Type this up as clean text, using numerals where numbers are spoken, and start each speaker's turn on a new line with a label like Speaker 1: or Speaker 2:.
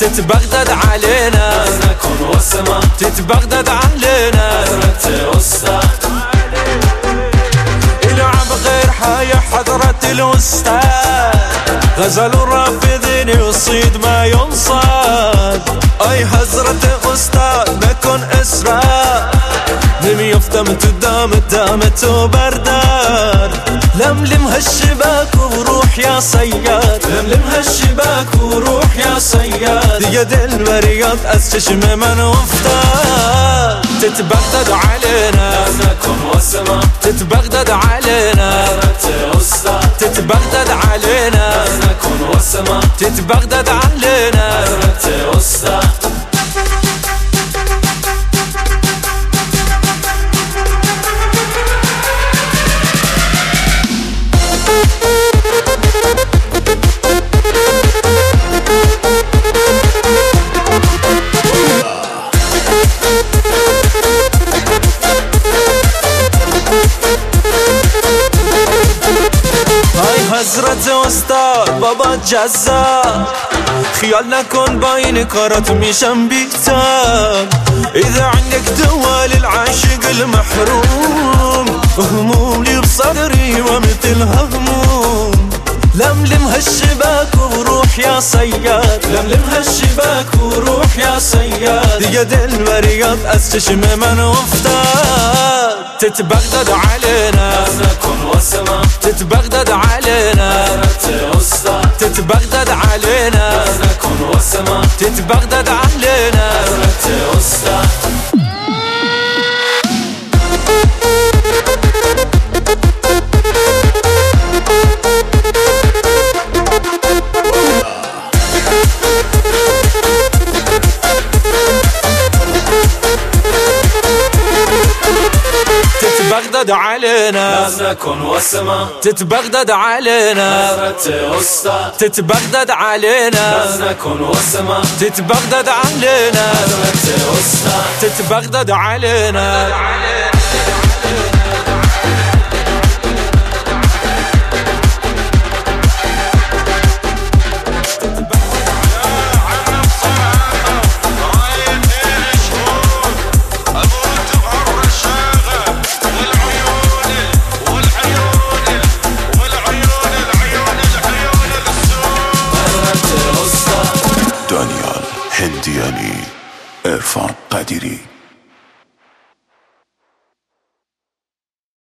Speaker 1: تتبغدد علينا
Speaker 2: نكون والسما
Speaker 1: تتبغدد علينا
Speaker 2: حضرة أستاذ
Speaker 1: يلعب غير حاية حضرة الأستاذ غزل الرافضين يصيد ما ينصاد أي حضرة أستاذ نكون إسراء لم يفتمت دامت وبرداد لملم هالشباك وروح يا صياد لملم هالشباك وروح يا صياد يد الورياض أستشم من وفتاد تتبغدد علينا
Speaker 2: نكون والسما
Speaker 1: تتبغدد علينا
Speaker 2: حضرة أستاذ
Speaker 1: تتبغدد علينا
Speaker 2: نكون والسما
Speaker 1: تتبغدد علينا
Speaker 2: حضرة أستاذ
Speaker 1: حضرت استاد بابا جزا خیال نکن با این کارات میشم بیتاب اذا عندك دوا للعاشق المحروم هموم لي بصدري ومثلها هموم لملم هالشباك وروح يا صياد لملم هالشباك وروح يا صياد يد الورياض استشم من وفتاد تتبغدد علينا
Speaker 2: نكون والسما
Speaker 1: تتبغدد علينا
Speaker 2: حضرة أستاذ
Speaker 1: تتبغدد علينا
Speaker 2: نكون والسما
Speaker 1: تتبغدد علينا
Speaker 2: حضرة أستاذ
Speaker 1: تتبغدد علينا
Speaker 2: نكون والسما
Speaker 1: تتبغدد علينا
Speaker 2: حضرة أستاذ
Speaker 1: تتبغدد علينا
Speaker 2: نكون والسما
Speaker 1: تتبغدد علينا
Speaker 2: حضرة أستاذ
Speaker 1: تتبغدد علينا
Speaker 3: دانیال هندیانی، عرفان قدیری.